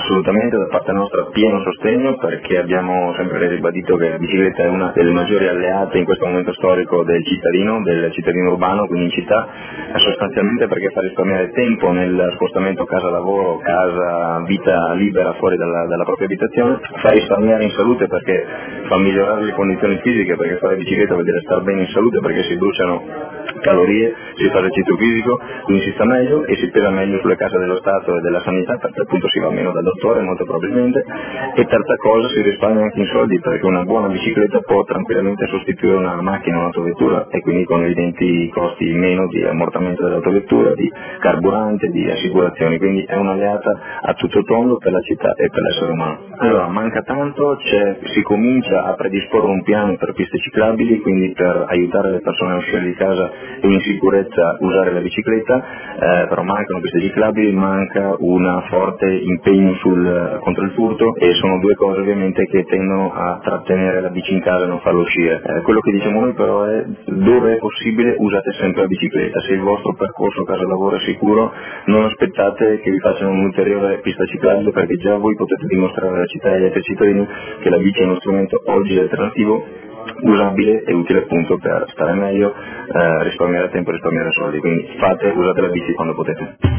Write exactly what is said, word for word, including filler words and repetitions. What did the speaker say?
Assolutamente, da parte nostra pieno sostegno, perché abbiamo sempre ribadito che la bicicletta è una delle maggiori alleate in questo momento storico del cittadino, del cittadino urbano, quindi in città, sostanzialmente perché fa risparmiare tempo nel spostamento casa-lavoro, casa-vita libera fuori dalla, dalla propria abitazione, fa risparmiare in salute perché fa migliorare le condizioni fisiche, perché fare bicicletta vuol dire star bene in salute perché si bruciano calorie, si fa esercizio fisico, quindi si sta meglio e si pesa meglio sulle casse dello Stato e della sanità perché appunto si va meno dal dottore molto probabilmente, e terza cosa si risparmia anche in soldi perché una buona bicicletta può tranquillamente sostituire una macchina, un'autovettura e quindi con evidenti costi meno di ammortamento dell'autovettura, di carburante, di assicurazioni, quindi è un'alleata a tutto tondo per la città e per l'essere umano. Allora manca tanto, c'è, si comincia a predisporre un piano per piste ciclabili, quindi per aiutare le persone a uscire di casa e in sicurezza usare la bicicletta, eh, però mancano piste ciclabili, manca un forte impegno sul, contro il furto e sono due cose ovviamente che tendono a trattenere la bici in casa e non farlo uscire. Eh, quello che diciamo noi però è dove è possibile usate sempre la bicicletta, se il vostro percorso casa-lavoro è sicuro non aspettate che vi facciano un'ulteriore pista ciclabile perché già voi potete dimostrare alla città e agli altri cittadini che la bici è uno strumento oggi alternativo usabile e utile appunto per stare meglio, eh, risparmiare tempo e risparmiare soldi, quindi fate, usate la bici quando potete.